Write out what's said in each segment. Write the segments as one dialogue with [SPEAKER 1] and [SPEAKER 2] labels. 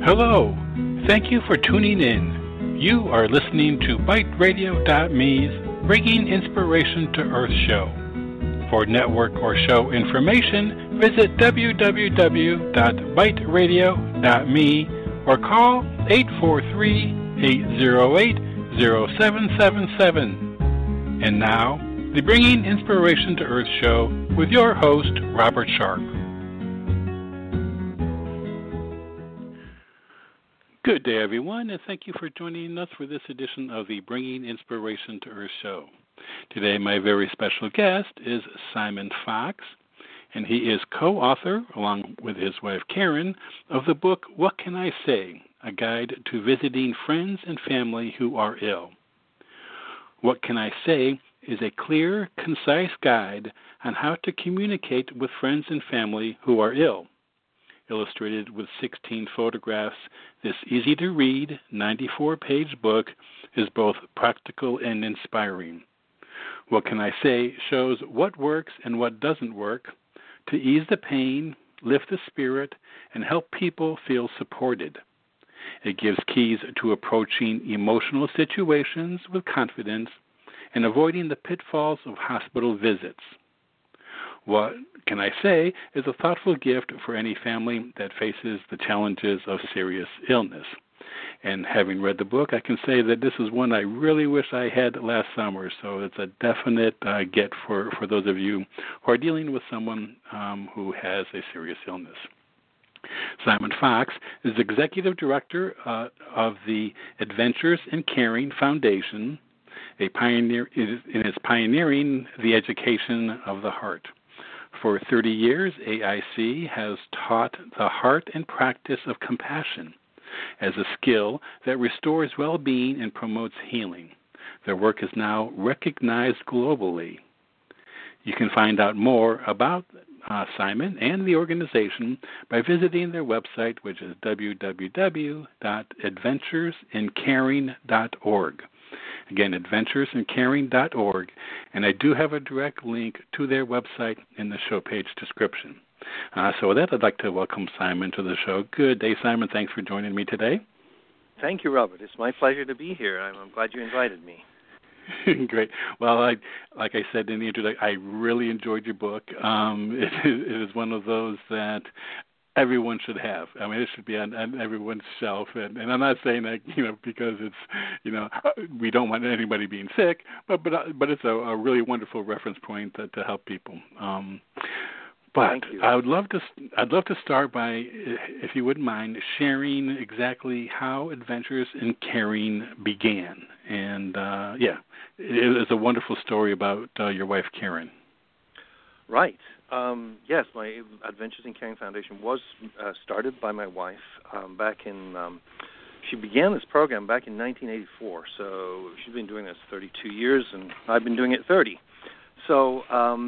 [SPEAKER 1] Hello. Thank you for tuning in. You are listening to BiteRadio.me's Bringing Inspiration to Earth show. For network or show information, visit www.biteradio.me or call 843-808-0777. And now, the Bringing Inspiration to Earth show with your host, Robert Sharp. Good day, everyone, and thank you for joining us for this edition of the Bringing Inspiration to Earth show. Today, my very special guest is Simon Fox, and he is co-author, along with his wife Karen, of the book What Can I Say? A Guide to Visiting Friends and Family Who Are Ill. What Can I Say is a clear, concise guide on how to communicate with friends and family who are ill. Illustrated with 16 photographs, this easy-to-read, 94-page book is both practical and inspiring. What Can I Say shows what works and what doesn't work to ease the pain, lift the spirit, and help people feel supported. It gives keys to approaching emotional situations with confidence and avoiding the pitfalls of hospital visits. What Can I Say is a thoughtful gift for any family that faces the challenges of serious illness. And having read the book, I can say that this is one I really wish I had last summer, so it's a definite get for those of you who are dealing with someone who has a serious illness. Simon Fox is Executive Director of the Adventures in Caring Foundation, is pioneering the education of the heart. For 30 years, AIC has taught the heart and practice of compassion as a skill that restores well-being and promotes healing. Their work is now recognized globally. You can find out more about Simon and the organization by visiting their website, which is www.adventuresincaring.org. Again, adventuresincaring.org, and I do have a direct link to their website in the show page description. So with that, I'd like to welcome Simon to the show. Good day, Simon. Thanks for joining me today.
[SPEAKER 2] Thank you, Robert. It's my pleasure to be here. I'm glad you invited me.
[SPEAKER 1] Great. Well, like I said in the introduction, I really enjoyed your book. It is one of those that everyone should have. I mean, it should be on everyone's shelf, and I'm not saying that because it's we don't want anybody being sick, but it's a really wonderful reference point to help people. But
[SPEAKER 2] Thank you.
[SPEAKER 1] I'd love to start by, if you wouldn't mind, sharing exactly how Adventures in Caring began. And it is a wonderful story about your wife Karen.
[SPEAKER 2] Right. Yes, my Adventures in Caring Foundation was started by my wife back in. She began this program back in 1984. So she's been doing this 32 years, and I've been doing it 30. So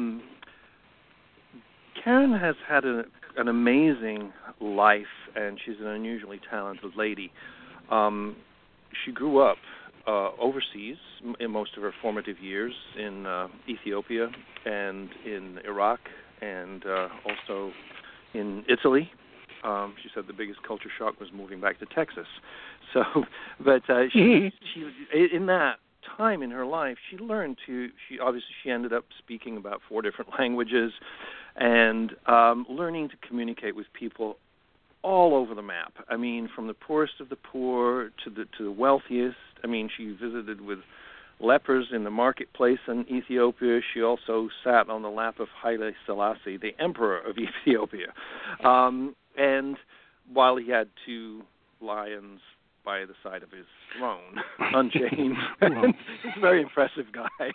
[SPEAKER 2] Karen has had an amazing life, and she's an unusually talented lady. She grew up overseas in most of her formative years in Ethiopia and in Iraq and also in Italy. She said the biggest culture shock was moving back to Texas. So, but she in that time in her life, she learned she ended up speaking about 4 different languages and learning to communicate with people all over the map. I mean, from the poorest of the poor to the wealthiest. I mean, she visited with lepers in the marketplace in Ethiopia. She also sat on the lap of Haile Selassie, the emperor of Ethiopia. And while he had 2 lions by the side of his throne, unchained. He's a very impressive guy.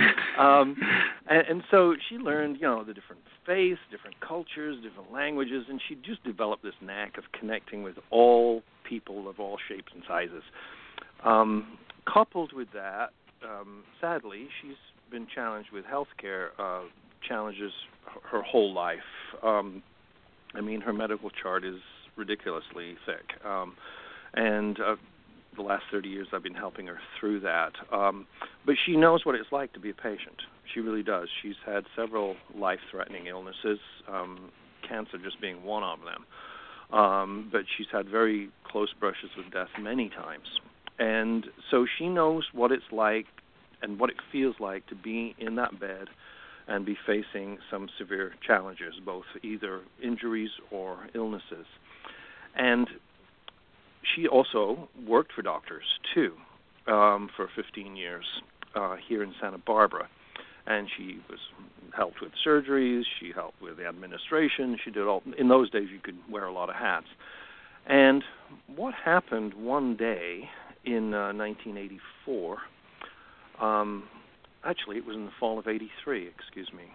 [SPEAKER 2] And so she learned, the different faiths, different cultures, different languages, and she just developed this knack of connecting with all people of all shapes and sizes. Coupled with that, sadly, she's been challenged with healthcare challenges her whole life. I mean, her medical chart is ridiculously thick. And the last 30 years I've been helping her through that. But she knows what it's like to be a patient. She really does. She's had several life-threatening illnesses, cancer just being one of them. But she's had very close brushes with death many times. And so she knows what it's like and what it feels like to be in that bed and be facing some severe challenges, both either injuries or illnesses. And she also worked for doctors, too, for 15 years here in Santa Barbara. And she helped with surgeries, she helped with the administration, she did all. In those days, you could wear a lot of hats. And what happened one day in 1984, actually it was in the fall of 83, excuse me,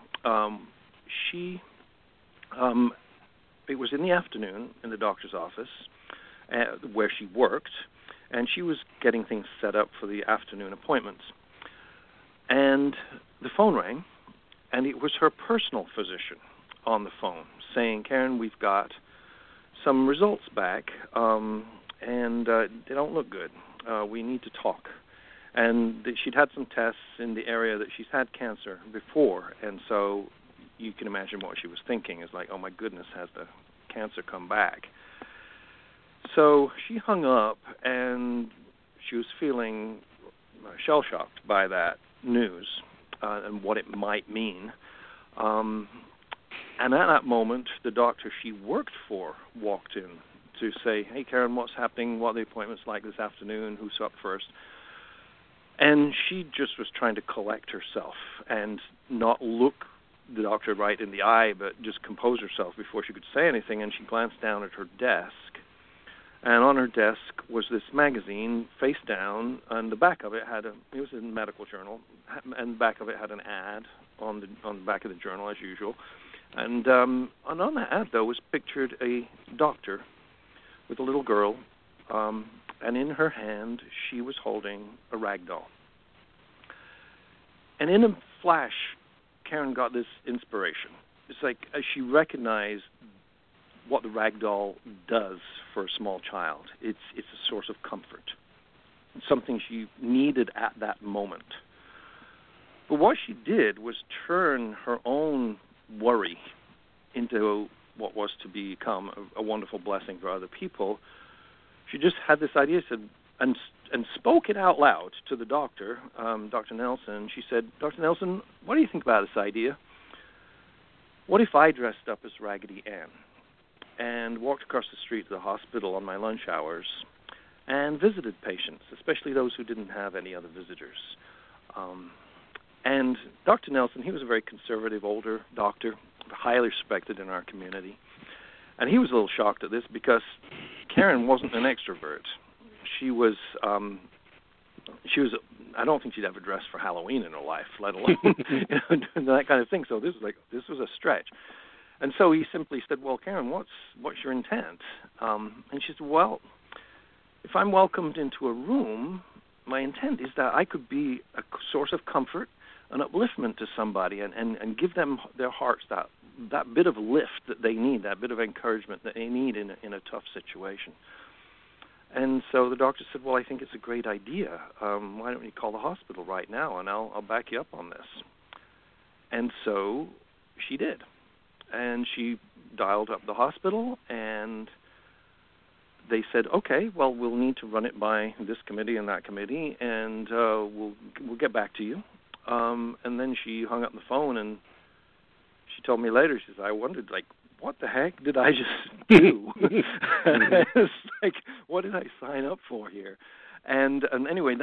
[SPEAKER 2] it was in the afternoon in the doctor's office where she worked, and she was getting things set up for the afternoon appointments. And the phone rang, and it was her personal physician on the phone saying, Karen, we've got some results back, and they don't look good. We need to talk. And she'd had some tests in the area that she's had cancer before, and so you can imagine what she was thinking. It's like, oh my goodness, has the cancer come back? So she hung up, and she was feeling shell-shocked by that news and what it might mean. And at that moment, the doctor she worked for walked in to say, hey, Karen, what's happening? What are the appointments like this afternoon? Who's up first? And she just was trying to collect herself and not look the doctor right in the eye, but just compose herself before she could say anything. And she glanced down at her desk, and on her desk was this magazine, face down, and the back of it it was a medical journal, and the back of it had an ad on the back of the journal, as usual. And on that ad, though, was pictured a doctor with a little girl, and in her hand, she was holding a rag doll. And in a flash, Karen got this inspiration. It's like she recognized what the rag doll does for a small child. It's a source of comfort. It's something she needed at that moment. But what she did was turn her own worry into what was to become a wonderful blessing for other people. She just had this idea, and spoke it out loud to the doctor, Dr. Nelson. She said, Dr. Nelson, what do you think about this idea? What if I dressed up as Raggedy Ann and walked across the street to the hospital on my lunch hours and visited patients, especially those who didn't have any other visitors? And Dr. Nelson, he was a very conservative, older doctor, highly respected in our community. And he was a little shocked at this because Karen wasn't an extrovert. She was, I don't think she'd ever dressed for Halloween in her life, let alone that kind of thing. So this was a stretch. And so he simply said, well, Karen, what's your intent? And she said, well, if I'm welcomed into a room, my intent is that I could be a source of comfort and upliftment to somebody and give them their hearts that bit of lift that they need, that bit of encouragement that they need in a tough situation. And so the doctor said, well, I think it's a great idea. Why don't you call the hospital right now, and I'll back you up on this. And so she did. And she dialed up the hospital, and they said, okay, well, we'll need to run it by this committee and that committee, and we'll get back to you. And then she hung up the phone, and she told me later, she said, I wondered, like, what the heck did I just do? It's like, what did I sign up for here? And anyway,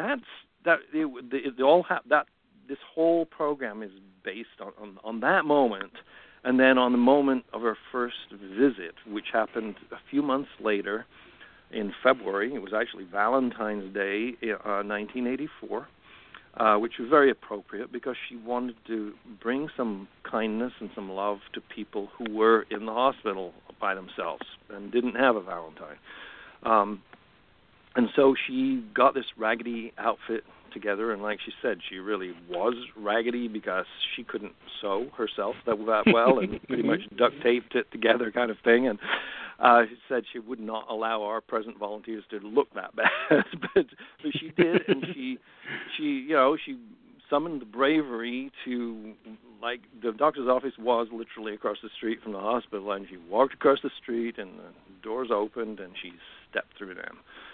[SPEAKER 2] this whole program is based on that moment, and then on the moment of her first visit, which happened a few months later in February. It was actually Valentine's Day, 1984. Which was very appropriate because she wanted to bring some kindness and some love to people who were in the hospital by themselves and didn't have a Valentine. And so she got this raggedy outfit together, and like she said, she really was raggedy because she couldn't sew herself that well and pretty much duct taped it together kind of thing. And she said she would not allow our present volunteers to look that bad, but she did, and she summoned the bravery to, like, the doctor's office was literally across the street from the hospital, and she walked across the street, and the doors opened, and she step through them.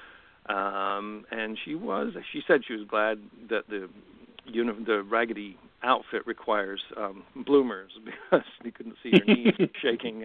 [SPEAKER 2] And she said she was glad that the Raggedy outfit requires bloomers because you couldn't see her knees shaking.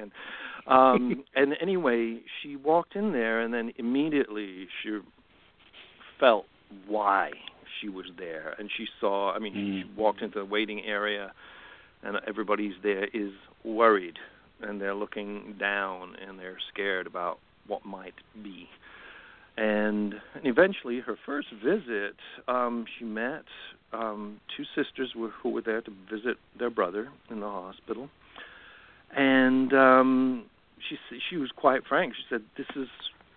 [SPEAKER 2] And anyway, she walked in there, and then immediately she felt why she was there. And she saw, she walked into the waiting area, and everybody's there is worried, and they're looking down, and they're scared about what might be. And eventually, her first visit, she met two sisters who were there to visit their brother in the hospital. And she was quite frank. She said, "This is,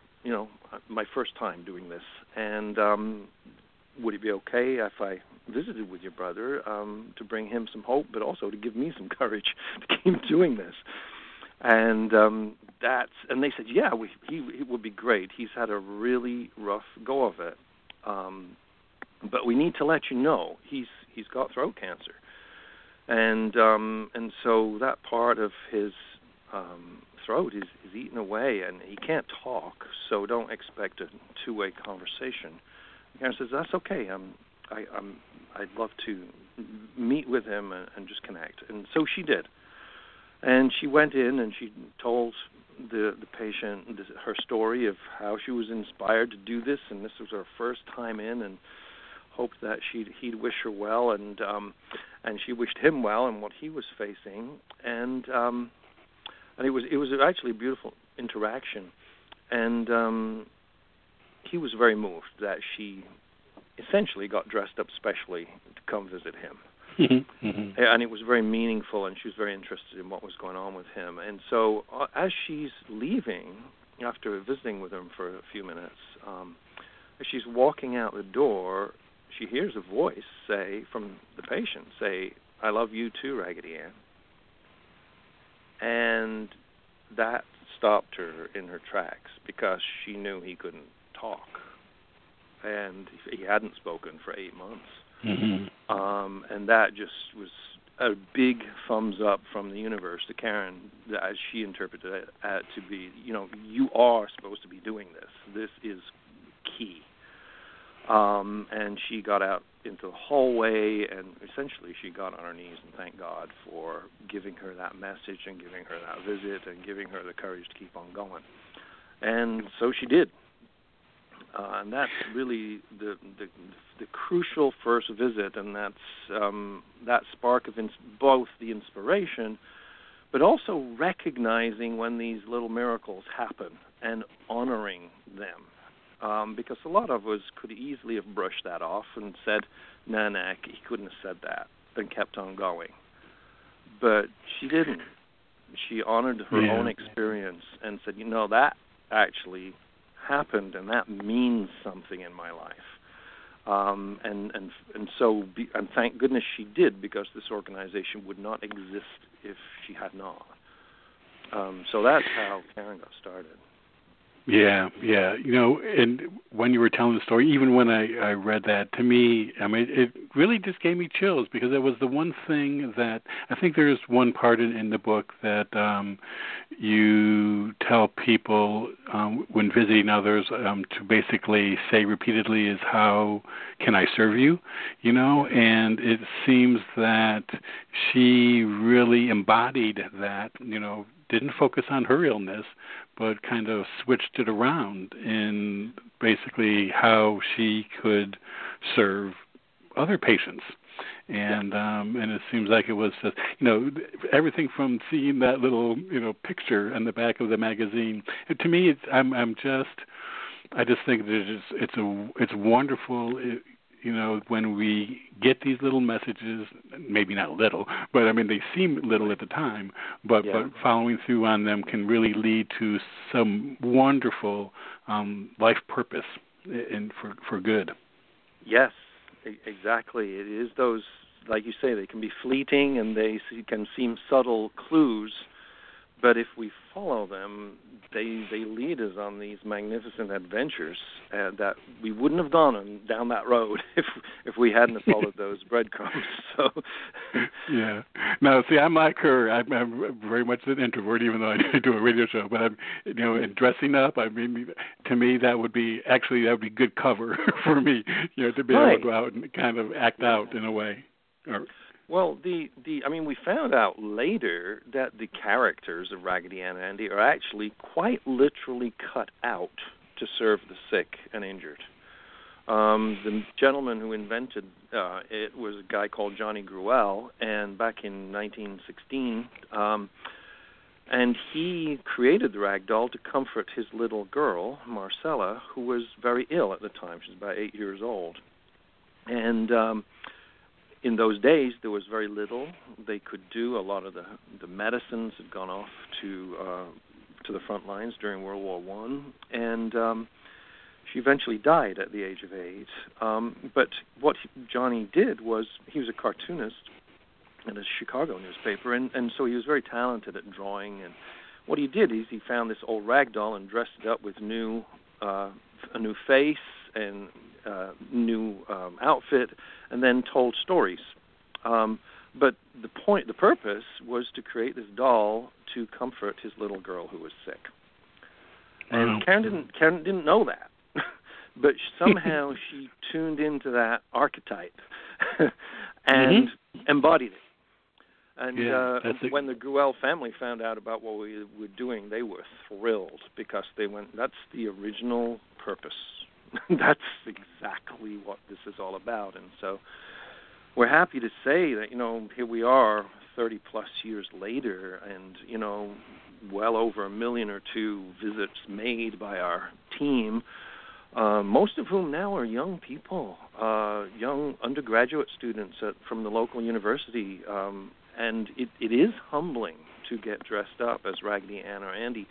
[SPEAKER 2] my first time doing this. And would it be okay if I visited with your brother to bring him some hope, but also to give me some courage to keep doing this?" And they said, "Yeah, he would be great. He's had a really rough go of it, but we need to let you know he's got throat cancer, and so that part of his throat is eaten away, and he can't talk. So don't expect a two-way conversation." Karen says, "That's okay. I'd love to meet with him and just connect." And so she did. And she went in and she told the patient her story of how she was inspired to do this, and this was her first time in, and hoped that he'd wish her well, and she wished him well and what he was facing, and it was actually a beautiful interaction, and he was very moved that she essentially got dressed up specially to come visit him. And it was very meaningful, and she was very interested in what was going on with him. And so as she's leaving, after visiting with him for a few minutes, as she's walking out the door, she hears a voice from the patient say, "I love you too, Raggedy Ann." And that stopped her in her tracks, because she knew he couldn't talk. And he hadn't spoken for 8 months. And that just was a big thumbs up from the universe to Karen, as she interpreted it to be, you are supposed to be doing this. This is key. And she got out into the hallway, and essentially she got on her knees and thanked God for giving her that message and giving her that visit and giving her the courage to keep on going. And so she did. And that's really the crucial first visit, and that's that spark of both the inspiration, but also recognizing when these little miracles happen and honoring them. Because a lot of us could easily have brushed that off and said, nah, he couldn't have said that, and kept on going. But she didn't. She honored her own experience and said, that actually happened, and that means something in my life. And thank goodness she did, because this organization would not exist if she had not. So that's how Karen got started.
[SPEAKER 1] Yeah. And when you were telling the story, even when I read that, to me, it really just gave me chills, because it was the one thing that I think there's one part in the book that you tell people when visiting others to basically say repeatedly is, "How can I serve you?" And it seems that she really embodied that, didn't focus on her illness, but kind of switched it around in basically how she could serve other patients. And it seems like it was just, everything from seeing that little, picture in the back of the magazine. And to me, I just think that it's wonderful. When we get these little messages, maybe not little, but they seem little at the time, but following through on them can really lead to some wonderful life purpose and for good.
[SPEAKER 2] Yes, exactly. It is those, like you say, they can be fleeting and they can seem subtle clues, But if we follow them, they lead us on these magnificent adventures that we wouldn't have gone down that road if we hadn't followed those breadcrumbs. So,
[SPEAKER 1] yeah. No, see, I'm like her. I'm very much an introvert, even though I do a radio show. But I'm, and dressing up. I mean, to me, that would be good cover for me. To be able to go out and kind of act out in a way.
[SPEAKER 2] Well, we found out later that the characters of Raggedy Ann and Andy are actually quite literally cut out to serve the sick and injured. The gentleman who invented it was a guy called Johnny Gruelle, and back in 1916, and he created the rag doll to comfort his little girl, Marcella, who was very ill at the time. She was about 8 years old. And in those days, there was very little they could do. A lot of the medicines had gone off to the front lines during World War I, and she eventually died at the age of 8. But what Johnny did was, he was a cartoonist at a Chicago newspaper, and so he was very talented at drawing. And what he did is he found this old rag doll and dressed it up with a new face and new outfit, and then told stories. But the purpose was to create this doll to comfort his little girl who was sick. And Karen didn't know that, but somehow she tuned into that archetype and embodied it. And when the Gruelle family found out about what we were doing, they were thrilled, because they went, that's the original purpose. That's exactly what this is all about. And so we're happy to say that, here we are 30-plus years later, and, well over 1 million or 2 visits made by our team, most of whom now are young people, young undergraduate students from the local university. And it is humbling to get dressed up as Raggedy Ann or Andy.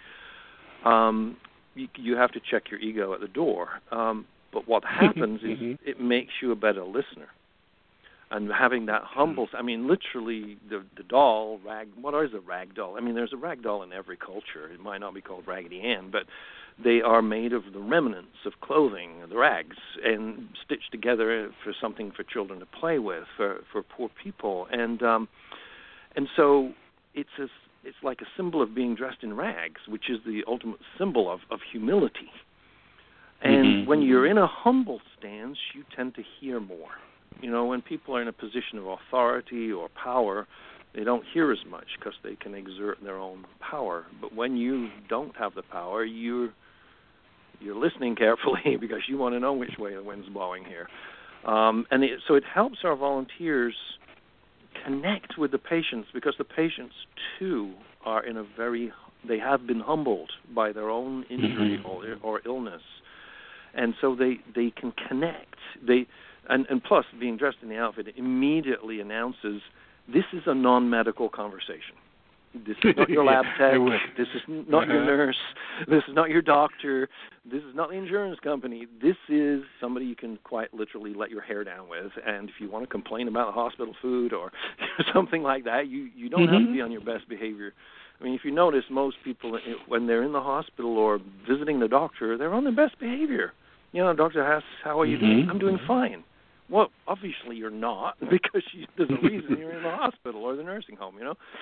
[SPEAKER 2] You have to check your ego at the door. But what happens is it makes you a better listener. And having that humble, literally the doll, what is a rag doll? There's a rag doll in every culture. It might not be called Raggedy Ann, but they are made of the remnants of clothing, the rags, and stitched together for something for children to play with, for poor people. And so it's like a symbol of being dressed in rags, which is the ultimate symbol of humility. And when you're in a humble stance, you tend to hear more. When people are in a position of authority or power, they don't hear as much because they can exert their own power. But when you don't have the power, you're listening carefully because you want to know which way the wind's blowing here. So it helps our volunteers connect with the patients, because the patients too are they have been humbled by their own injury or illness, and so they can connect. And plus, being dressed in the outfit immediately announces this is a non-medical conversation. This is not your lab tech. This is not your nurse. This is not your doctor. This is not the insurance company. This is somebody you can quite literally let your hair down with. And if you want to complain about the hospital food or something like that, you don't have to be on your best behavior. If you notice, most people, when they're in the hospital or visiting the doctor, they're on their best behavior. The doctor asks, how are you doing? I'm doing fine. Well, obviously you're not, because there's a reason you're in the hospital or the nursing home,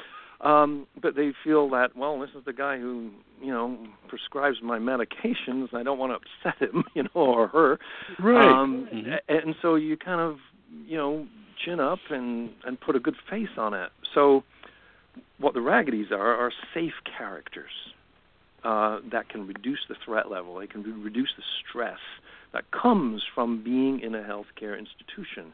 [SPEAKER 2] But they feel that, well, this is the guy who, prescribes my medications. I don't want to upset him, or her.
[SPEAKER 1] Right.
[SPEAKER 2] And so you kind of, chin up and put a good face on it. So what the Raggedy's are safe characters that can reduce the threat level. They can reduce the stress that comes from being in a healthcare institution.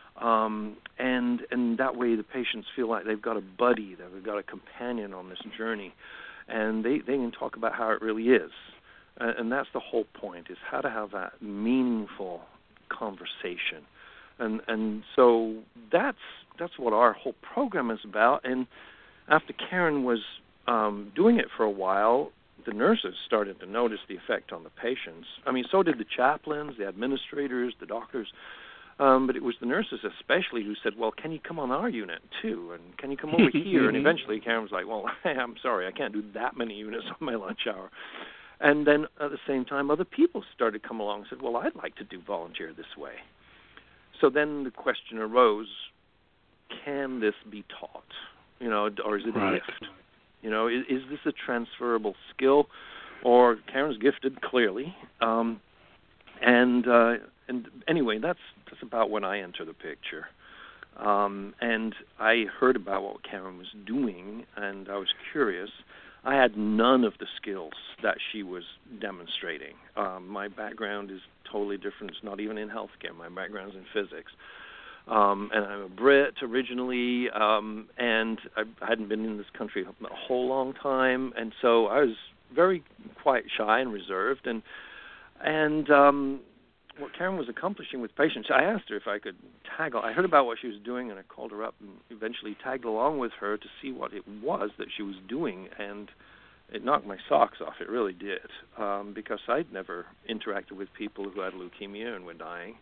[SPEAKER 2] And that way the patients feel like they've got a buddy, that they've got a companion on this journey, and they can talk about how it really is. And that's the whole point, is how to have that meaningful conversation. And so that's what our whole program is about. And after Karen was doing it for a while, the nurses started to notice the effect on the patients. So did the chaplains, the administrators, the doctors. But it was the nurses especially who said, well, can you come on our unit too? And can you come over here? And eventually Karen was like, well, I'm sorry, I can't do that many units on my lunch hour. And then at the same time, other people started to come along and said, well, I'd like to do volunteer this way. So then the question arose, can this be taught? Or is it a gift? Is this a transferable skill? Or Karen's gifted, clearly. And anyway, that's about when I enter the picture. And I heard about what Karen was doing, and I was curious. I had none of the skills that she was demonstrating. My background is totally different. It's not even in healthcare. My background is in physics. And I'm a Brit originally, and I hadn't been in this country a whole long time, and so I was very quite shy and reserved. And what Karen was accomplishing with patients, I asked her if I could tag. I heard about what she was doing, and I called her up and eventually tagged along with her to see what it was that she was doing, and it knocked my socks off. It really did, because I'd never interacted with people who had leukemia and were dying.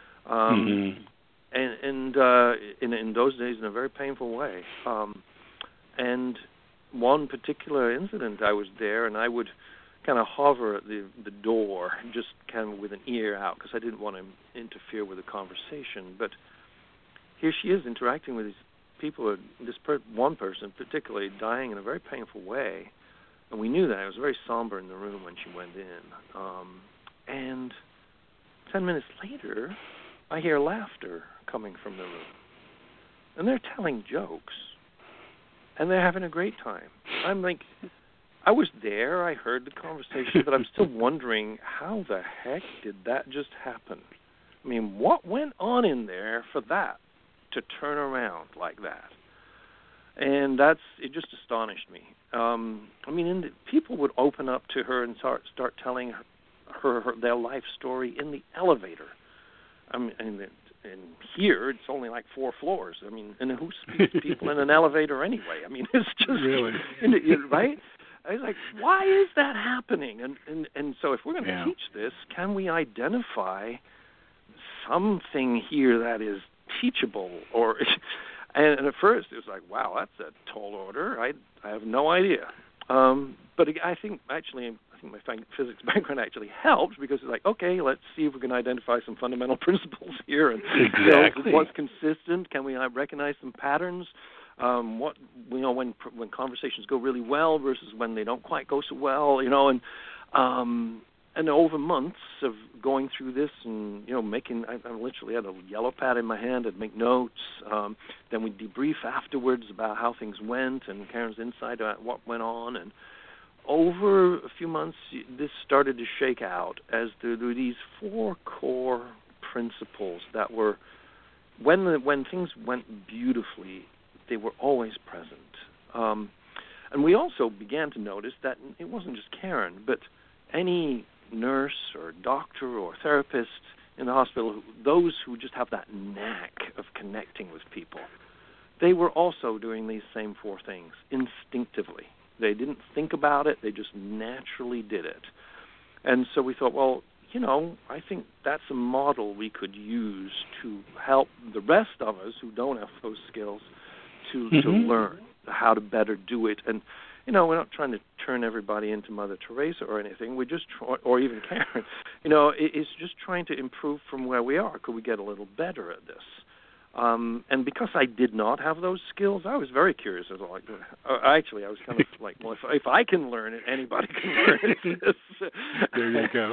[SPEAKER 2] And in those days, in a very painful way. And one particular incident, I was there, and I would kind of hover at the door, just kind of with an ear out, because I didn't want to interfere with the conversation. But here she is interacting with these people, one person particularly, dying in a very painful way. And we knew that. It was very somber in the room when she went in. And 10 minutes later, I hear laughter coming from the room. And they're telling jokes. And they're having a great time. I'm like, I was there, I heard the conversation, but I'm still wondering, how the heck did that just happen? I mean, what went on in there for that to turn around like that? And it just astonished me. People would open up to her and start telling her their life story in the elevator. And here it's only like 4 floors. And who speaks to people in an elevator anyway? It's just
[SPEAKER 1] really
[SPEAKER 2] right. I was like, why is that happening? And so if we're going to teach this, can we identify something here that is teachable? And at first it was like, wow, that's a tall order. I have no idea. But I think my physics background actually helps, because it's like, okay, let's see if we can identify some fundamental principles here, and
[SPEAKER 1] exactly.
[SPEAKER 2] What's consistent. Can we recognize some patterns? When conversations go really well versus when they don't quite go so well, and over months of going through this and making, I literally had a yellow pad in my hand. I'd make notes. Then we'd debrief afterwards about how things went and Karen's insight about what went on. And over a few months, this started to shake out as there were these 4 core principles that were, when things went beautifully, they were always present. And we also began to notice that it wasn't just Karen, but any nurse or doctor or therapist in the hospital, those who just have that knack of connecting with people, they were also doing these same 4 things instinctively. They didn't think about it, they just naturally did it. And so we thought, well, I think that's a model we could use to help the rest of us who don't have those skills to learn how to better do it. And, we're not trying to turn everybody into Mother Teresa or anything. We're just, or even Karen, it's just trying to improve from where we are. Could we get a little better at this? And because I did not have those skills, I was very curious. I was kind of like, well, if I can learn it, anybody can learn it.
[SPEAKER 1] There you go.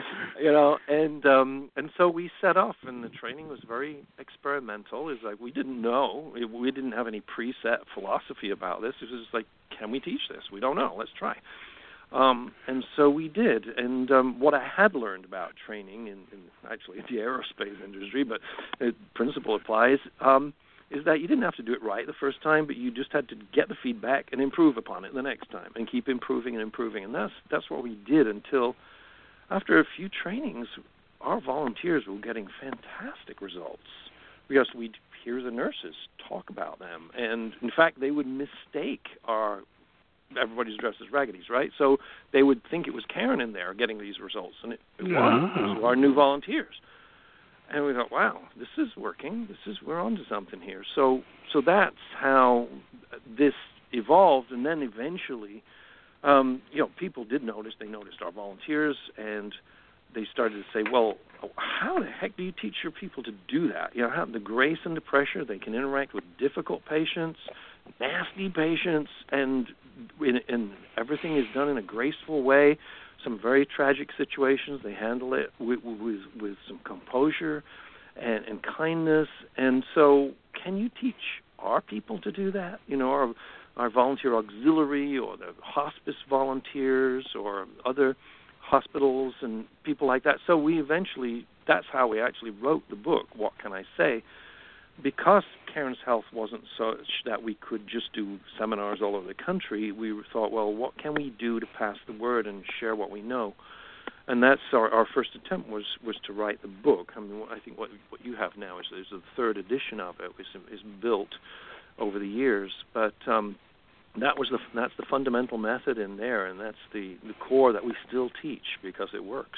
[SPEAKER 2] And so we set off, and the training was very experimental. It's like we didn't know. We didn't have any preset philosophy about this. It was just like, can we teach this? We don't know. Let's try. And so we did. And what I had learned about training in actually the aerospace industry, but the principle applies, is that you didn't have to do it right the first time, but you just had to get the feedback and improve upon it the next time and keep improving and improving. And that's what we did until after a few trainings, our volunteers were getting fantastic results because we'd hear the nurses talk about them. And, in fact, they would mistake everybody's dressed as Raggedy's, right? So they would think it was Karen in there getting these results, and it was our new volunteers. And we thought, wow, this is working. We're onto something here. So that's how this evolved, and then eventually, people did notice. They noticed our volunteers, and they started to say, well, how the heck do you teach your people to do that? How the grace and the pressure, they can interact with difficult patients, nasty patients, and everything is done in a graceful way. Some very tragic situations, they handle it with some composure and kindness. And so can you teach our people to do that? Our volunteer auxiliary or the hospice volunteers or other hospitals and people like that. So that's how we actually wrote the book, What Can I Say? Because Cairns Health wasn't such that we could just do seminars all over the country, we thought, well, what can we do to pass the word and share what we know? And that's our first attempt was to write the book. I mean, I think what you have now is the third edition of it, which is built over the years. But that's the fundamental method in there, and that's the core that we still teach because it works.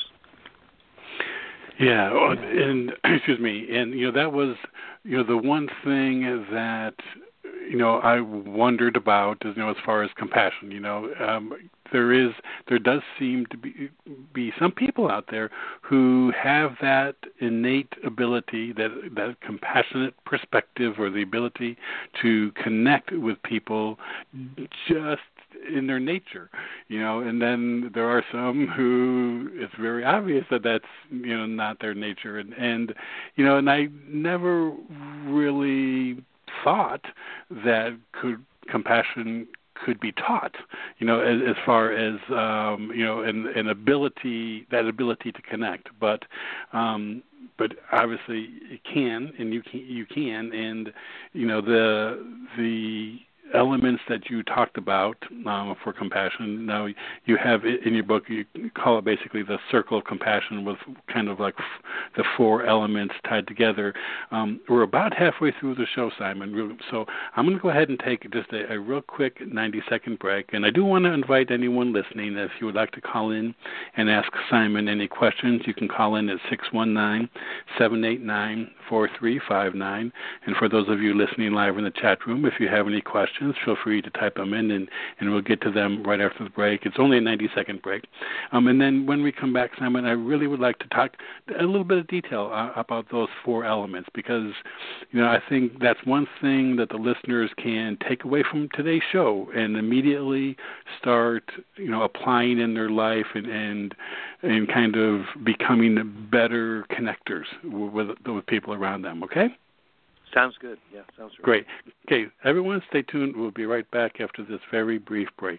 [SPEAKER 1] Yeah, and excuse me, and that was the one thing that I wondered about is as far as compassion. There does seem to be some people out there who have that innate ability, that compassionate perspective, or the ability to connect with people just in their nature, and then there are some who it's very obvious that that's not their nature, and I never really thought that compassion could be taught, as far as an ability, that ability to connect, but obviously it can, and you can, and the elements that you talked about for compassion. Now, you have in your book, you call it basically the circle of compassion, with kind of like the four elements tied together. We're about halfway through the show, Simon, so I'm going to go ahead and take just a real quick 90-second break. And I do want to invite anyone listening, if you would like to call in and ask Simon any questions, you can call in at 619-789-4359. And for those of you listening live in the chat room, if you have any questions, feel free to type them in, and we'll get to them right after the break. It's only a 90-second break. And then when we come back, Simon, I really would like to talk a little bit of detail about those four elements, because, I think that's one thing that the listeners can take away from today's show and immediately start, applying in their life and kind of becoming better connectors with people around them, okay?
[SPEAKER 2] Sounds good. Yeah, sounds
[SPEAKER 1] great. Okay, everyone stay tuned. We'll be right back after this very brief break.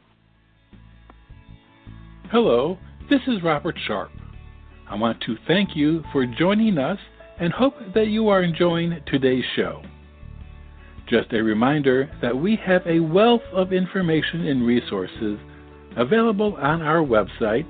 [SPEAKER 1] Hello, this is Robert Sharp. I want to thank you for joining us and hope that you are enjoying today's show. Just a reminder that we have a wealth of information and resources available on our website,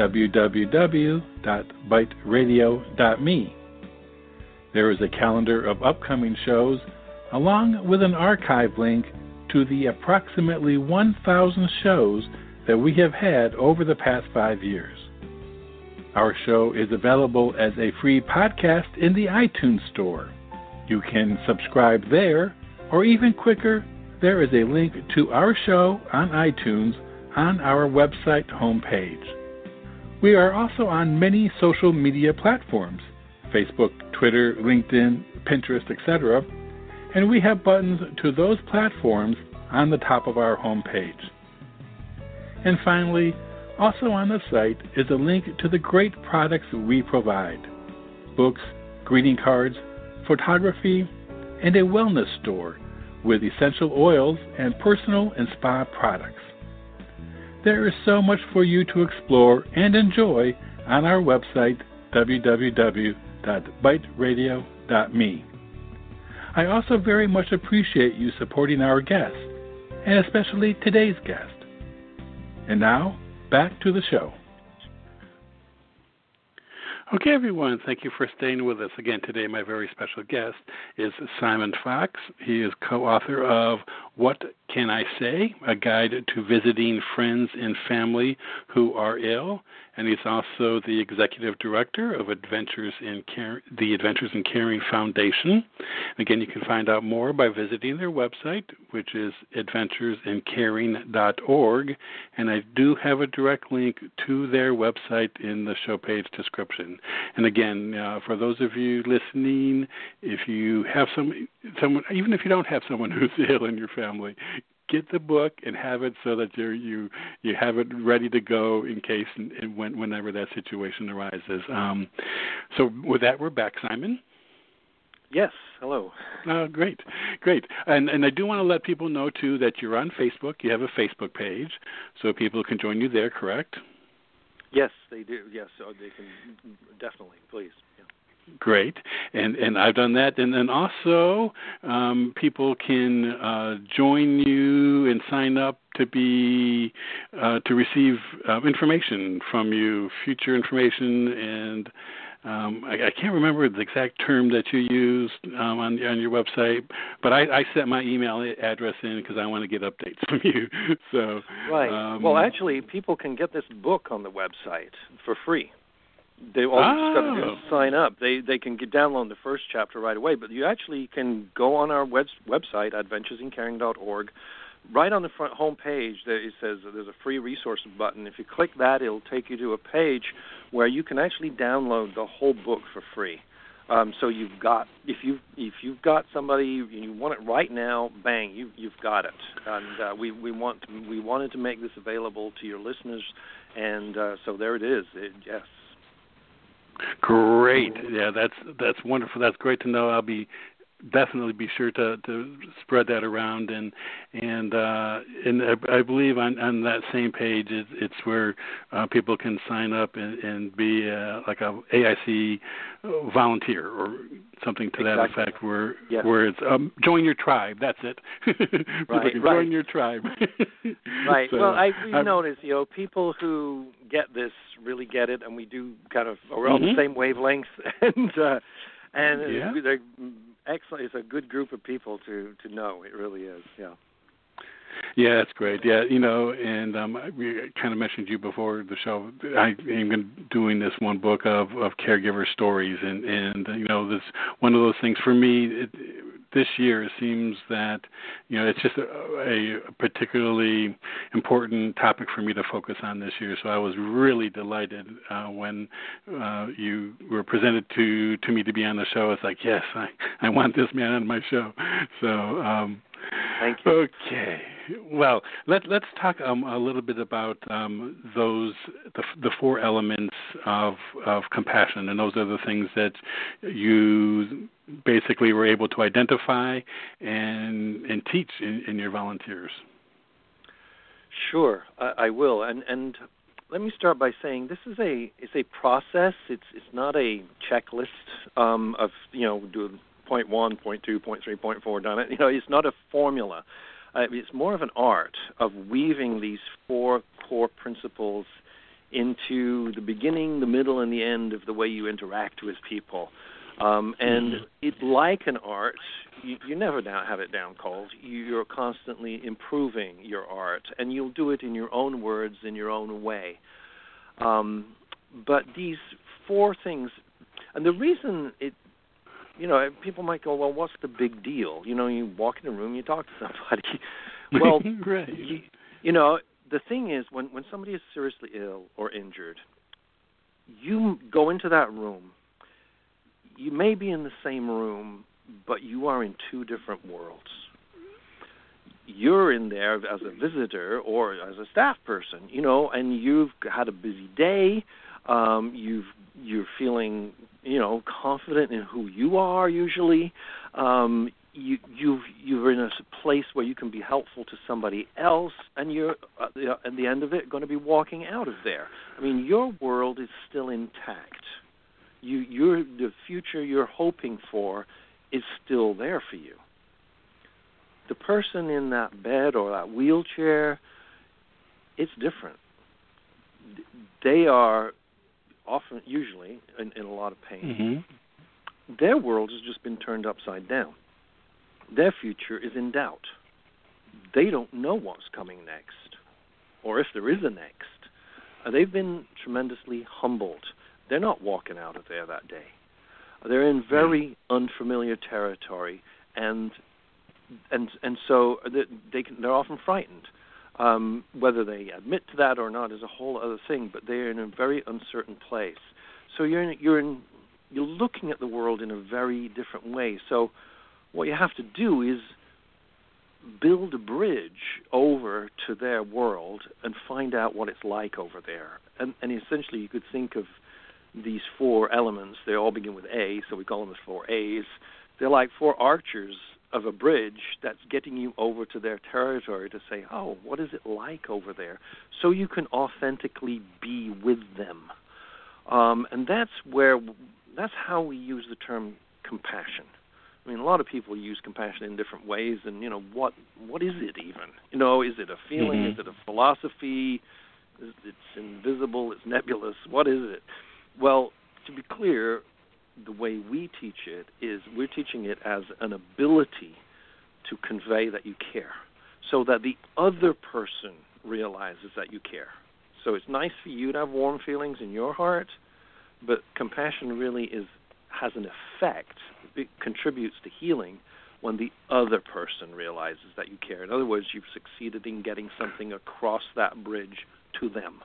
[SPEAKER 1] www.biteradio.me. There is a calendar of upcoming shows, along with an archive link to the approximately 1,000 shows that we have had over the past 5 years. Our show is available as a free podcast in the iTunes Store. You can subscribe there, or even quicker, there is a link to our show on iTunes on our website homepage. We are also on many social media platforms: Facebook, Twitter, LinkedIn, Pinterest, etc., and we have buttons to those platforms on the top of our homepage. And finally, also on the site is a link to the great products we provide: books, greeting cards, photography, and a wellness store with essential oils and personal and spa products. There is so much for you to explore and enjoy on our website, www.biteradio.me. I also very much appreciate you supporting our guests, and especially today's guest. And now, back to the show. Okay, everyone, thank you for staying with us. Again, today my very special guest is Simon Fox. He is co-author of What Can I Say? A Guide to Visiting Friends and Family Who Are Ill. And he's also the executive director of the Adventures in Caring Foundation. Again, you can find out more by visiting their website, which is adventuresincaring.org. And I do have a direct link to their website in the show page description. And again, for those of you listening, if you have someone, even if you don't have someone who's ill in your family, get the book and have it so that you have it ready to go in case and whenever that situation arises. So with that, we're back, Simon.
[SPEAKER 2] Yes. Hello.
[SPEAKER 1] Great. And I do want to let people know, too, that you're on Facebook. You have a Facebook page, so people can join you there, correct?
[SPEAKER 2] Yes, they do. Yes, so they can definitely, please. Yeah.
[SPEAKER 1] Great, and I've done that, and then also people can join you and sign up to be to receive information from you, future information, and I can't remember the exact term that you used on your website, but I set my email address in because I want to get updates from you. So
[SPEAKER 2] right. Well, actually, people can get this book on the website for free. They all just got to do is sign up. They can download the first chapter right away, but you actually can go on our website, adventuresincaring.org. Right on the front home page, it says there's a free resource button. If you click that, it'll take you to a page where you can actually download the whole book for free. So you've got if you've got somebody and you want it right now, bang, you've got it. And we wanted to make this available to your listeners, and so there it is. Yes.
[SPEAKER 1] Great. Yeah, that's wonderful. That's great to know. I'll definitely be sure to spread that around, and I believe on that same page it's where people can sign up and be like a AIC volunteer or something to that effect, where it's join your tribe. That's it.
[SPEAKER 2] Right.
[SPEAKER 1] Join your tribe.
[SPEAKER 2] Right.
[SPEAKER 1] So,
[SPEAKER 2] well, we've noticed, people who get this really get it, and we do we're on the same wavelength, and they're excellent. It's a good group of people to know. It really is. Yeah.
[SPEAKER 1] Yeah, that's great. Yeah, and we kind of mentioned you before the show. I am doing this one book of caregiver stories, and this one of those things for me. This year, it seems that it's just a particularly important topic for me to focus on this year. So I was really delighted when you were presented to me to be on the show. It's like, yes, I want this man on my show. So
[SPEAKER 2] thank you.
[SPEAKER 1] Okay. Well, let's talk a little bit about the four elements of compassion, and those are the things that you basically were able to identify and teach in your volunteers.
[SPEAKER 2] Sure, I will, and let me start by saying this is it's a process. It's not a checklist of do point 1, point 2, point 3, point 4, done it. It's not a formula. It's more of an art of weaving these four core principles into the beginning, the middle, and the end of the way you interact with people. And it's like an art. You never have it down cold. You're constantly improving your art, and you'll do it in your own words, in your own way. But these four things, and the reason people might go, well, what's the big deal? You walk in a room, you talk to somebody. Well,
[SPEAKER 1] right.
[SPEAKER 2] The thing is, when somebody is seriously ill or injured, you go into that room. You may be in the same room, but you are in two different worlds. You're in there as a visitor or as a staff person, and you've had a busy day. You're feeling, confident in who you are usually. You're in a place where you can be helpful to somebody else, and you're at the end of it going to be walking out of there. I mean, your world is still intact. The future you're hoping for is still there for you. The person in that bed or that wheelchair, it's different. They are often, usually, in a lot of pain. Their world has just been turned upside down. Their future is in doubt. they don't know what's coming next, or if there is a next. They've been tremendously humbled. They're not walking out of there that day. They're in very unfamiliar territory, and so they're often frightened. Whether they admit to that or not is a whole other thing, but they're in a very uncertain place. So you're looking at the world in a very different way. So what you have to do is build a bridge over to their world and find out what it's like over there. And essentially you could think of these four elements. They all begin with A, so we call them the four A's. They're like four archers of a bridge that's getting you over to their territory to say, oh, what is it like over there? So you can authentically be with them. And that's how we use the term compassion. I mean, a lot of people use compassion in different ways, and, what is it even? Is it a feeling? Is it a philosophy? It's invisible, it's nebulous. What is it? Well, to be clear, the way we teach it is we're teaching it as an ability to convey that you care, so that the other person realizes that you care. So it's nice for you to have warm feelings in your heart, but compassion really has an effect. It contributes to healing when the other person realizes that you care. In other words, you've succeeded in getting something across that bridge to them.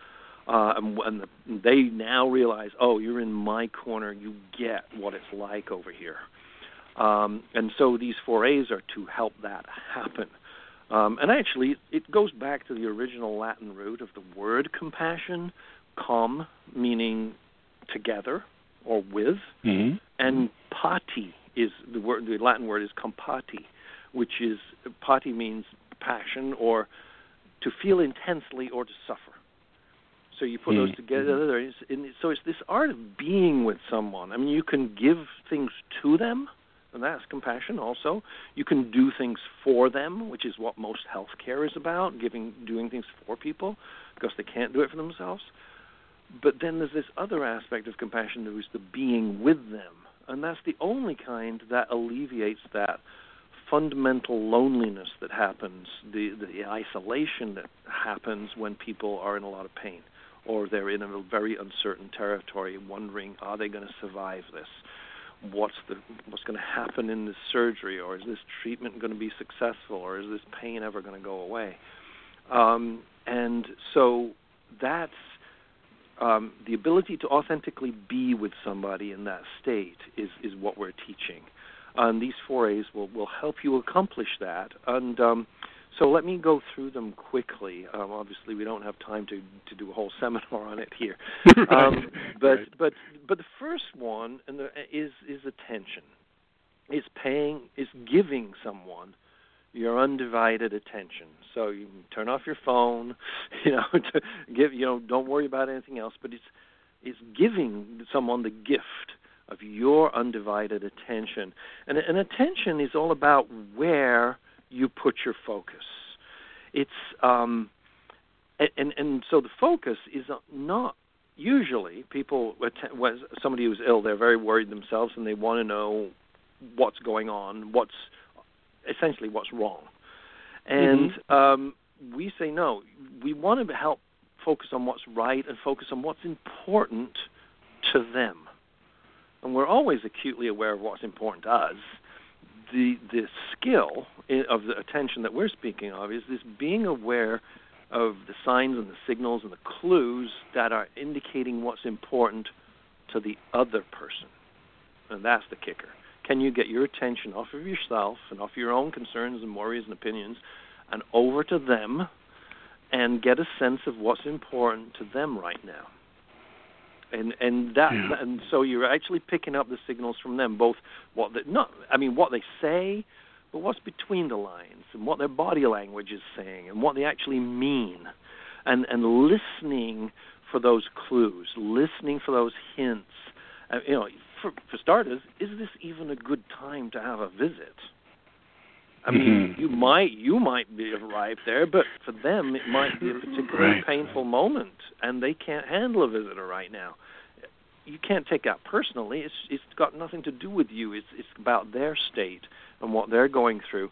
[SPEAKER 2] And they now realize, oh, you're in my corner, you get what it's like over here. And so these four A's are to help that happen. And actually, it goes back to the original Latin root of the word compassion, com, meaning together or with, and pati is the word. The Latin word is compati, which is, pati means passion or to feel intensely or to suffer. So you put those together, so it's this art of being with someone. I mean, you can give things to them, and that's compassion also. You can do things for them, which is what most healthcare is about, doing things for people, because they can't do it for themselves. But then there's this other aspect of compassion, that is the being with them, and that's the only kind that alleviates that fundamental loneliness that happens, the isolation that happens when people are in a lot of pain, or they're in a very uncertain territory, wondering, are they going to survive this? What's going to happen in this surgery, or is this treatment going to be successful, or is this pain ever going to go away? And so that's the ability to authentically be with somebody in that state is what we're teaching. And these four A's will help you accomplish that. And so let me go through them quickly. Obviously, we don't have time to do a whole seminar on it here. But the first one is attention. It's giving someone your undivided attention. So you can turn off your phone, don't worry about anything else. But it's giving someone the gift of your undivided attention. And attention is all about where you put your focus. It's and so the focus is not usually when somebody who's ill, they're very worried themselves and they want to know what's going on, what's wrong. And we say no. We want to help focus on what's right and focus on what's important to them. And we're always acutely aware of what's important to us. The skill of the attention that we're speaking of is this being aware of the signs and the signals and the clues that are indicating what's important to the other person. And that's the kicker. Can you get your attention off of yourself and off your own concerns and worries and opinions and over to them and get a sense of what's important to them right now? And so you're actually picking up the signals from them, both what they say, but what's between the lines and what their body language is saying and what they actually mean, and listening for those clues, listening for those hints. For starters, is this even a good time to have a visit? I mean, you might be arrived there, but for them it might be a particularly painful moment, and they can't handle a visitor right now. You can't take that personally. It's got nothing to do with you. It's about their state and what they're going through.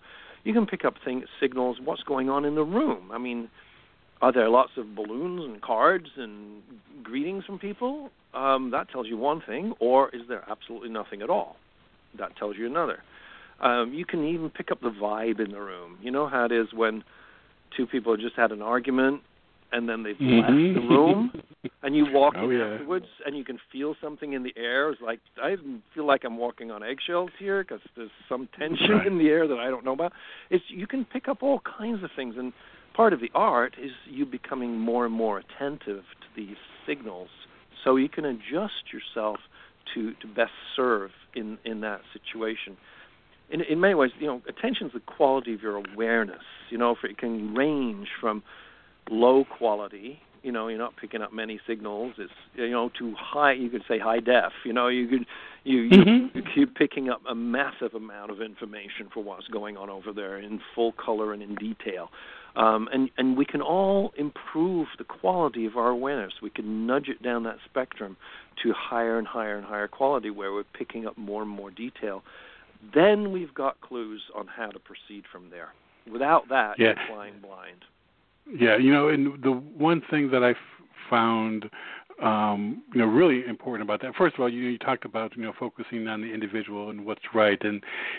[SPEAKER 2] You can pick up signals, what's going on in the room. I mean, are there lots of balloons and cards and greetings from people? That tells you one thing. Or is there absolutely nothing at all? That tells you another. You can even pick up the vibe in the room. You know how it is when two people just had an argument and then they've left the room, and you walk in afterwards, and you can feel something in the air. It's like, I feel like I'm walking on eggshells here because there's some tension in the air that I don't know about. You can pick up all kinds of things, and part of the art is you becoming more and more attentive to these signals so you can adjust yourself to best serve in that situation. In many ways, attention is the quality of your awareness. It can range from low quality, you're not picking up many signals. It's to high. You could say high def. You keep picking up a massive amount of information for what's going on over there in full color and in detail. And we can all improve the quality of our awareness. We can nudge it down that spectrum to higher and higher and higher quality, where we're picking up more and more detail. Then we've got clues on how to proceed from there. Without that, you're flying blind.
[SPEAKER 1] Yeah, and the one thing that I found, really important about that. First of all, you talked about, focusing on the individual and what's right, and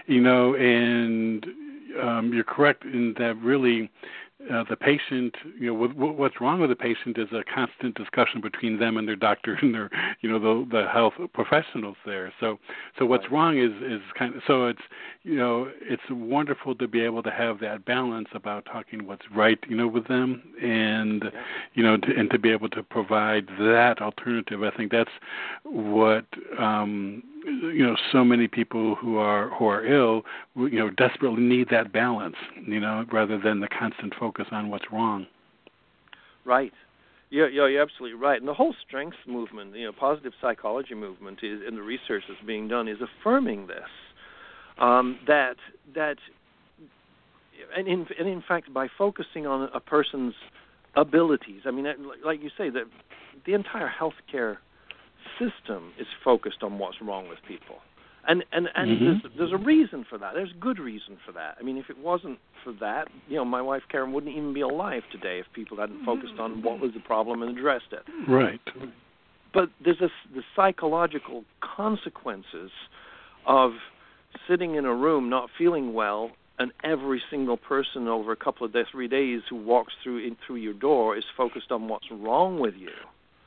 [SPEAKER 1] you're correct in that really the patient, what's wrong with the patient is a constant discussion between them and their doctor and their, the health professionals there. So what's wrong is kind of, so it's, it's wonderful to be able to have that balance about talking what's right, with them, and, and to be able to provide that alternative. I think that's what, so many people who are ill, desperately need that balance, rather than the constant focus on what's wrong.
[SPEAKER 2] Right. Yeah, you're absolutely right. And the whole strengths movement, positive psychology movement, and the research that's being done is affirming this. That in fact, by focusing on a person's abilities, I mean, like you say, that the entire healthcare system is focused on what's wrong with people. And there's a reason for that. There's good reason for that. I mean, if it wasn't for that, my wife Karen wouldn't even be alive today if people hadn't focused on what was the problem and addressed it.
[SPEAKER 1] Right.
[SPEAKER 2] But there's the psychological consequences of sitting in a room not feeling well, and every single person over a couple of 3 days who walks through your door is focused on what's wrong with you.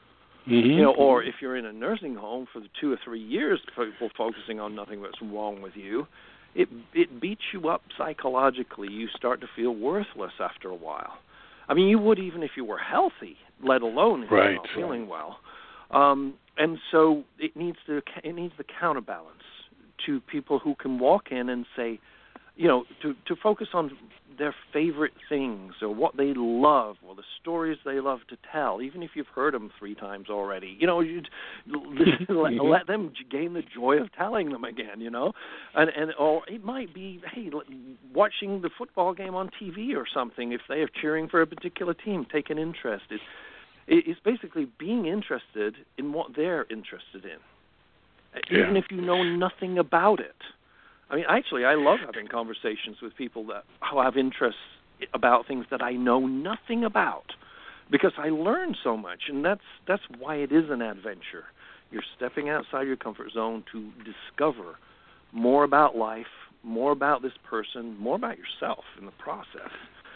[SPEAKER 2] Or if you're in a nursing home for 2 or 3 years, people focusing on nothing that's wrong with you, it beats you up psychologically. You start to feel worthless after a while. I mean, you would even if you were healthy, let alone if you're not feeling well. And so it needs the counterbalance to people who can walk in and say, to focus on their favorite things or what they love or the stories they love to tell, even if you've heard them 3 times already. You'd let them gain the joy of telling them again, and or it might be, hey, watching the football game on TV or something if they are cheering for a particular team, take an interest. It's basically being interested in what they're interested in, even if you know nothing about it. I mean, actually, I love having conversations with people who have interests about things that I know nothing about, because I learn so much, and that's why it is an adventure. You're stepping outside your comfort zone to discover more about life, more about this person, more about yourself in the process.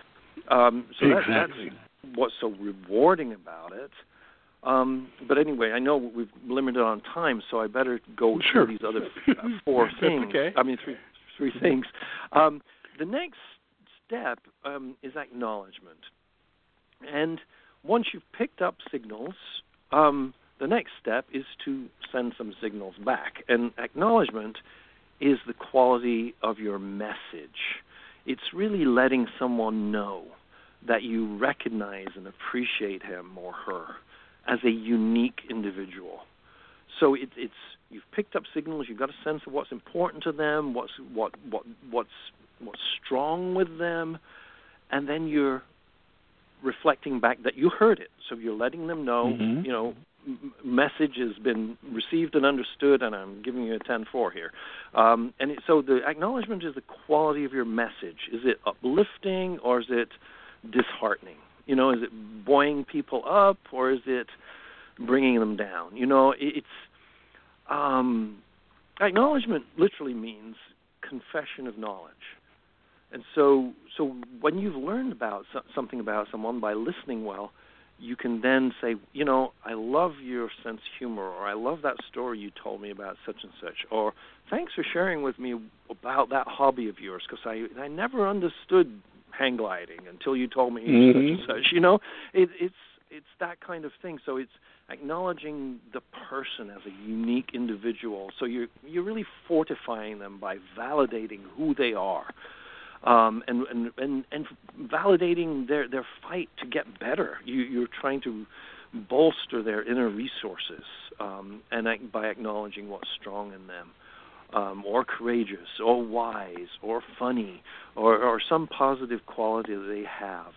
[SPEAKER 2] That's what's so rewarding about it. But anyway, I know we've limited on time, so I better go through these other 4 things.
[SPEAKER 1] Okay.
[SPEAKER 2] I mean, three things. The next step is acknowledgement. And once you've picked up signals, the next step is to send some signals back. And acknowledgement is the quality of your message. It's really letting someone know that you recognize and appreciate him or her as a unique individual. So it's you've picked up signals. You've got a sense of what's important to them, what's strong with them, and then you're reflecting back that you heard it. So you're letting them know, message has been received and understood, and I'm giving you a 10-4 here. So the acknowledgement is the quality of your message. Is it uplifting or is it disheartening? Is it buoying people up or is it bringing them down? It's acknowledgement literally means confession of knowledge. And so when you've learned about something about someone by listening well, you can then say, I love your sense of humor, or I love that story you told me about such and such, or thanks for sharing with me about that hobby of yours, because I never understood hang gliding until you told me such and such. It's that kind of thing. So it's acknowledging the person as a unique individual. So you're really fortifying them by validating who they are. And validating their fight to get better. You're trying to bolster their inner resources, and by acknowledging what's strong in them, or courageous, or wise, or funny, or some positive quality that they have.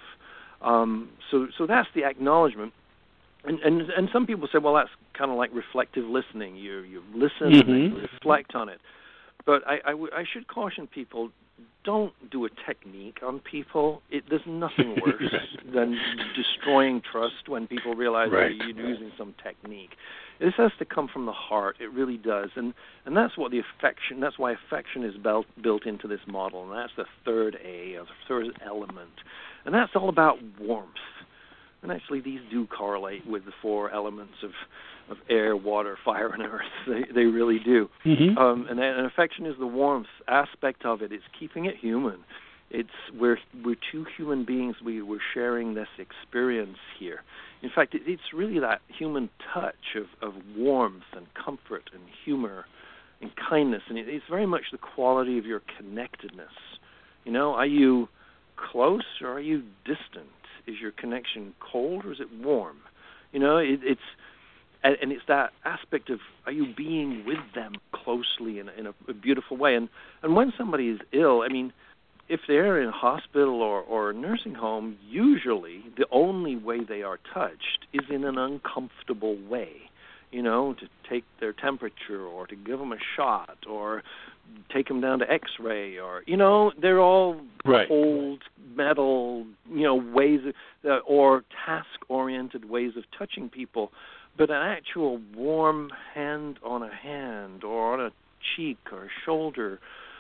[SPEAKER 2] So that's the acknowledgement. And some people say, well, that's kind of like reflective listening. You listen and you reflect on it. But I should caution people, don't do a technique on people. There's nothing worse than destroying trust when people realize that you're using some technique. This has to come from the heart. It really does. And that's what that's why affection is built into this model. And that's the third A, or the third element. And that's all about warmth. And actually these do correlate with the four elements of air, water, fire, and earth. They really do. And affection is the warmth aspect of it. It's keeping it human. We're two human beings. We're sharing this experience here. In fact, it's really that human touch of warmth and comfort and humor and kindness. And it's very much the quality of your connectedness. Are you close or are you distant? Is your connection cold or is it warm? It's that aspect of, are you being with them closely in a beautiful way? And when somebody is ill, if they're in a hospital or a nursing home, usually the only way they are touched is in an uncomfortable way, to take their temperature or to give them a shot or take them down to X-ray or, they're all cold, metal, ways or task-oriented ways of touching people. But an actual warm hand on a hand or on a cheek or a shoulder,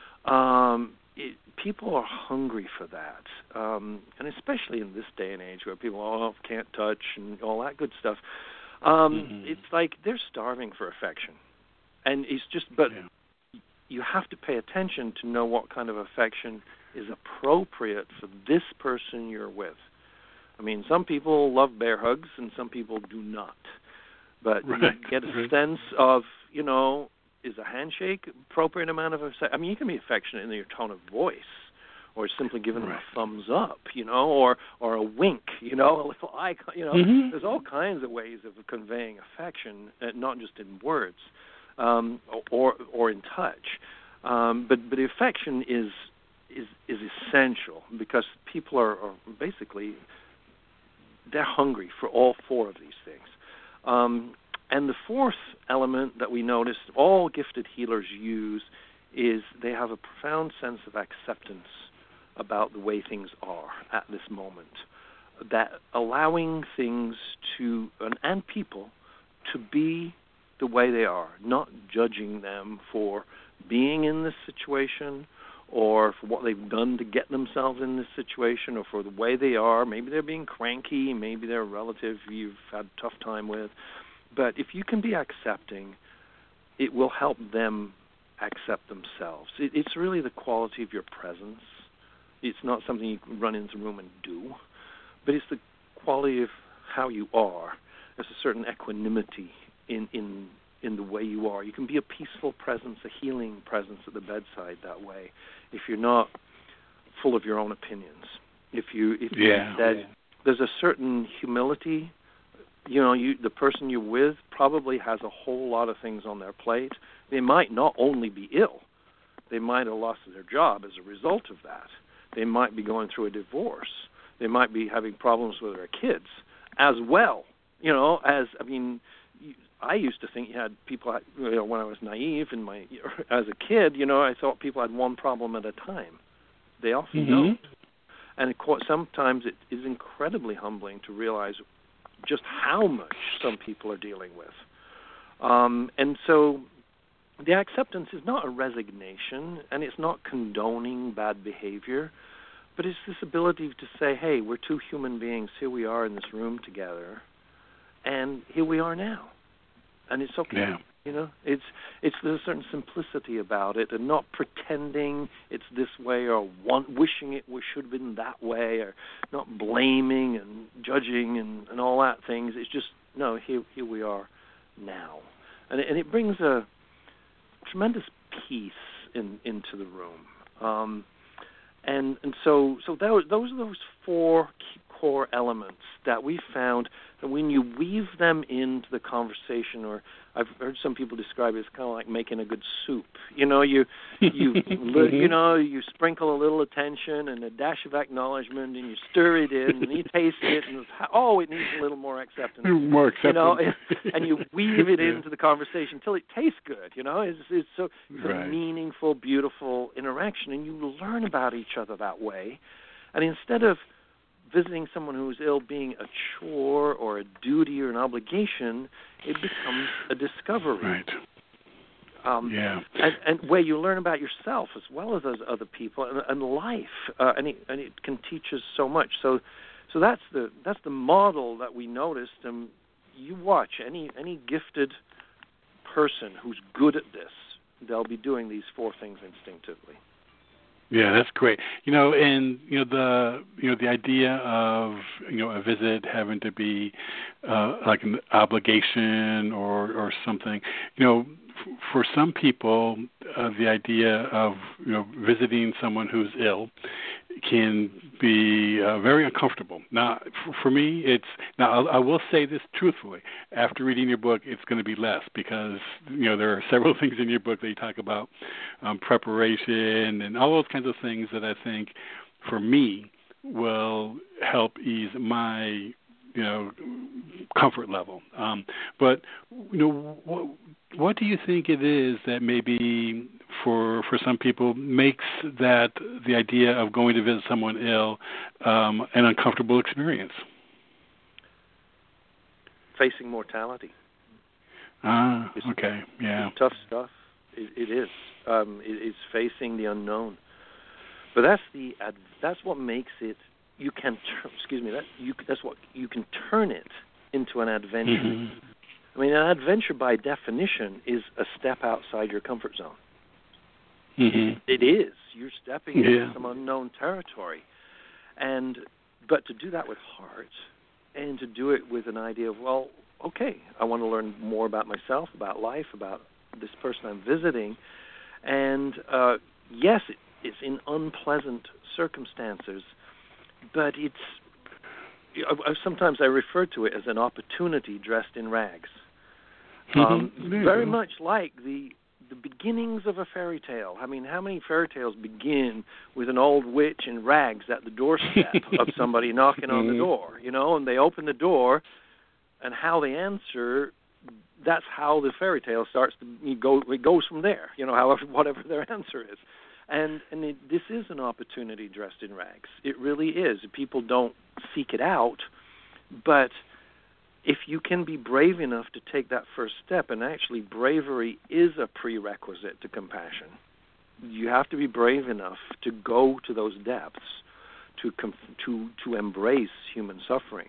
[SPEAKER 2] people are hungry for that. And especially in this day and age where people can't touch and all that good stuff. It's like they're starving for affection. And it's just, you have to pay attention to know what kind of affection is appropriate for this person you're with. Some people love bear hugs and some people do not. But you get a sense of, is a handshake appropriate amount of affection? You can be affectionate in your tone of voice, or simply giving them a thumbs up, or a wink, a little eye. There's all kinds of ways of conveying affection, not just in words, or in touch. But the affection is essential because people are basically, they're hungry for all four of these things. And the fourth element that we noticed all gifted healers use is they have a profound sense of acceptance about the way things are at this moment. That allowing things to, and people, to be the way they are, not judging them for being in this situation or for what they've done to get themselves in this situation or for the way they are. Maybe they're being cranky, maybe they're a relative you've had a tough time with. But if you can be accepting, it will help them accept themselves. It's really the quality of your presence. It's not something you can run into the room and do, but it's the quality of how you are. There's a certain equanimity in the way you are. You can be a peaceful presence, a healing presence at the bedside that way, if you're not full of your own opinions. There's a certain humility. The person you're with probably has a whole lot of things on their plate. They might not only be ill. They might have lost their job as a result of that. They might be going through a divorce. They might be having problems with their kids as well. I used to think you had people, when I was naive as a kid, I thought people had one problem at a time. They often don't. And of course, sometimes it is incredibly humbling to realize just how much some people are dealing with. And so the acceptance is not a resignation, and it's not condoning bad behavior, but it's this ability to say, hey, we're two human beings. Here we are in this room together, and here we are now. And it's okay.
[SPEAKER 1] Yeah.
[SPEAKER 2] It's there's a certain simplicity about it, and not pretending it's this way or wishing it should have been that way, or not blaming and judging and all that things. It's just, no, here we are now. And it brings a tremendous peace into the room. And so those are those four core elements that we found that when you weave them into the conversation, or I've heard some people describe it as kind of like making a good soup. You sprinkle a little attention and a dash of acknowledgement, and you stir it in, and you taste it, and it needs a little more acceptance.
[SPEAKER 1] More acceptance.
[SPEAKER 2] And you weave it into the conversation until it tastes good. It's a meaningful, beautiful interaction, and you learn about each other that way. And instead of visiting someone who's ill being a chore or a duty or an obligation, it becomes a discovery.
[SPEAKER 1] Right.
[SPEAKER 2] And where you learn about yourself as well as those other people and life, and it can teach us so much. So that's the model that we noticed. And you watch any gifted person who's good at this, they'll be doing these four things instinctively.
[SPEAKER 1] Yeah, that's great. And the idea of a visit having to be like an obligation or something. For some people, the idea of visiting someone who's ill can be very uncomfortable. Now, for me, I will say this truthfully. After reading your book, it's going to be less because there are several things in your book that you talk about, preparation and all those kinds of things that I think, for me, will help ease my comfort level. But what do you think it is that maybe for some people makes that the idea of going to visit someone ill an uncomfortable experience?
[SPEAKER 2] Facing mortality.
[SPEAKER 1] Okay, yeah.
[SPEAKER 2] It's tough stuff. It is. It's facing the unknown. But that's what makes it. You can that's what you can turn it into an adventure. Mm-hmm. I mean, an adventure by definition is a step outside your comfort zone. Mm-hmm. It is. You're stepping into some unknown territory, but to do that with heart, and to do it with an idea of, well, okay, I want to learn more about myself, about life, about this person I'm visiting, and yes, it's in unpleasant circumstances. But sometimes I refer to it as an opportunity dressed in rags. Very much like the beginnings of a fairy tale. I mean, how many fairy tales begin with an old witch in rags at the doorstep of somebody knocking on the door, and they open the door, and how they answer, that's how the fairy tale starts to go. It goes from there, whatever their answer is. And this is an opportunity dressed in rags. It really is. People don't seek it out, but if you can be brave enough to take that first step, and actually bravery is a prerequisite to compassion. You have to be brave enough to go to those depths, to embrace human suffering.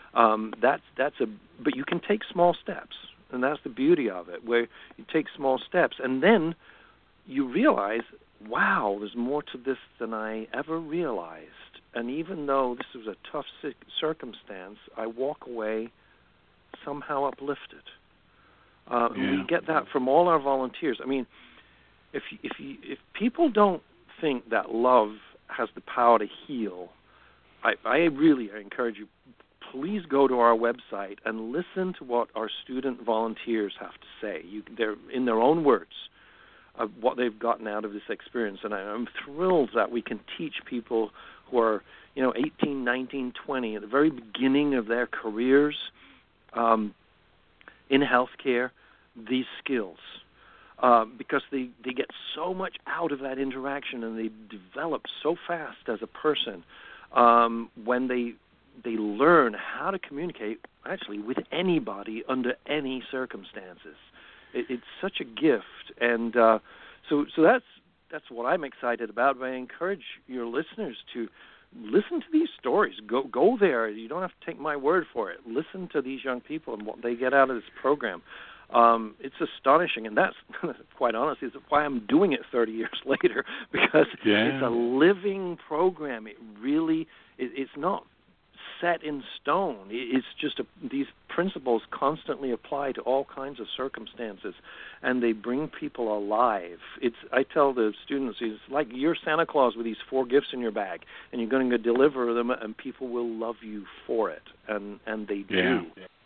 [SPEAKER 2] But you can take small steps, and that's the beauty of it, where you take small steps, and then you realize, wow, there's more to this than I ever realized. And even though this was a tough circumstance, I walk away somehow uplifted. We get that from all our volunteers. I mean, if people don't think that love has the power to heal, I really encourage you, please go to our website and listen to what our student volunteers have to say. They're in their own words of what they've gotten out of this experience. And I'm thrilled that we can teach people who are, 18, 19, 20, at the very beginning of their careers, in healthcare these skills because they get so much out of that interaction, and they develop so fast as a person when they learn how to communicate actually with anybody under any circumstances. It's such a gift, and so that's what I'm excited about. But I encourage your listeners to listen to these stories. Go there. You don't have to take my word for it. Listen to these young people and what they get out of this program. It's astonishing, and that's quite honestly is why I'm doing it 30 years later, because it's a living program. It really it's not set in stone. It's just these principles constantly apply to all kinds of circumstances, and they bring people alive. I tell the students, it's like you're Santa Claus with these 4 gifts in your bag, and you're going to deliver them, and people will love you for it, and they do.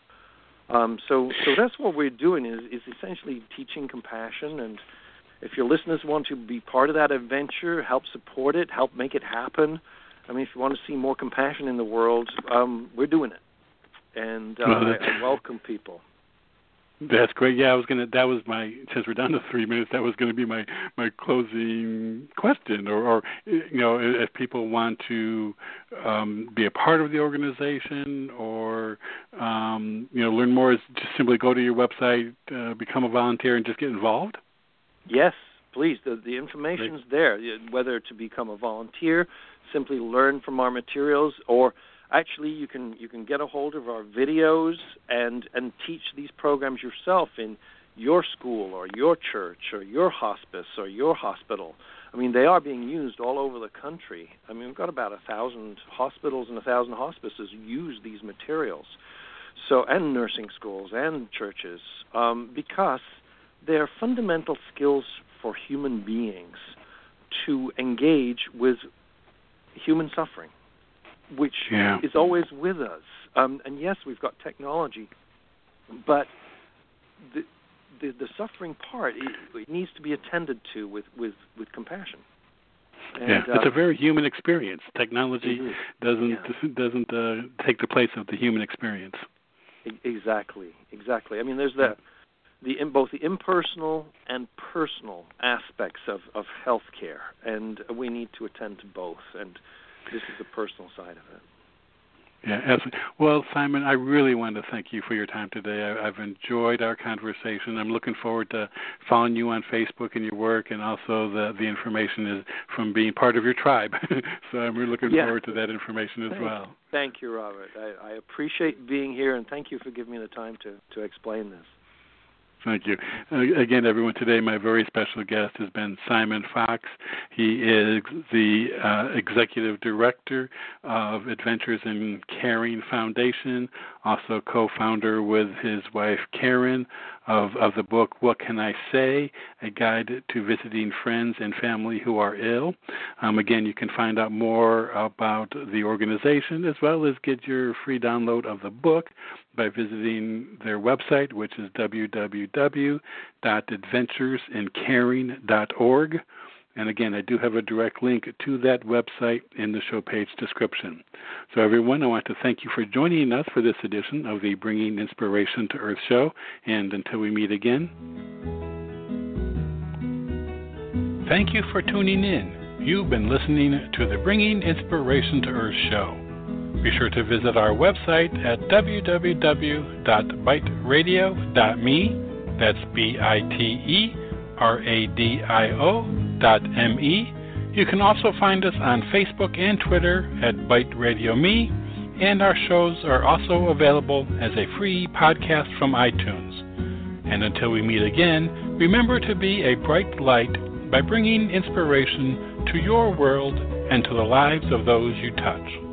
[SPEAKER 2] So that's what we're doing is essentially teaching compassion, and if your listeners want to be part of that adventure, help support it, help make it happen. I mean, if you want to see more compassion in the world, we're doing it, and I welcome people.
[SPEAKER 1] That's great. Yeah, that was my, since we're down to 3 minutes, that was going to be my closing question, or if people want to be a part of the organization, or learn more, is just simply go to your website, become a volunteer, and just get involved.
[SPEAKER 2] Yes, please. The information's there. Whether to become a volunteer, simply learn from our materials, or actually you can get a hold of our videos and teach these programs yourself in your school or your church or your hospice or your hospital. I mean, they are being used all over the country. I mean, we've got about 1,000 hospitals and 1,000 hospices use these materials, and nursing schools and churches, because they're fundamental skills for human beings to engage with human suffering, which is always with us. And yes, we've got technology, but the suffering part, it needs to be attended to with compassion. And,
[SPEAKER 1] it's a very human experience. Technology doesn't take the place of the human experience.
[SPEAKER 2] Exactly. I mean, there's both the impersonal and personal aspects of healthcare, and we need to attend to both, and this is the personal side of it.
[SPEAKER 1] Yeah, absolutely. Well, Simon, I really want to thank you for your time today. I've enjoyed our conversation. I'm looking forward to following you on Facebook and your work, and also the information is from being part of your tribe. So I'm really looking forward to that information as well.
[SPEAKER 2] Thank you, Robert. I appreciate being here, and thank you for giving me the time to explain this.
[SPEAKER 1] Thank you. Again, everyone, today my very special guest has been Simon Fox. He is the Executive Director of Adventures in Caring Foundation, also co-founder with his wife Karen of the book What Can I Say? A Guide to Visiting Friends and Family Who Are Ill. Again, you can find out more about the organization as well as get your free download of the book by visiting their website, which is www.adventuresincaring.org. And again, I do have a direct link to that website in the show page description. So everyone, I want to thank you for joining us for this edition of the Bringing Inspiration to Earth show. And until we meet again, thank you for tuning in. You've been listening to the Bringing Inspiration to Earth show. Be sure to visit our website at www.biteradio.me. That's BITERADIO.me. You can also find us on Facebook and Twitter at Byte Radio Me, and our shows are also available as a free podcast from iTunes. And until we meet again, remember to be a bright light by bringing inspiration to your world and to the lives of those you touch.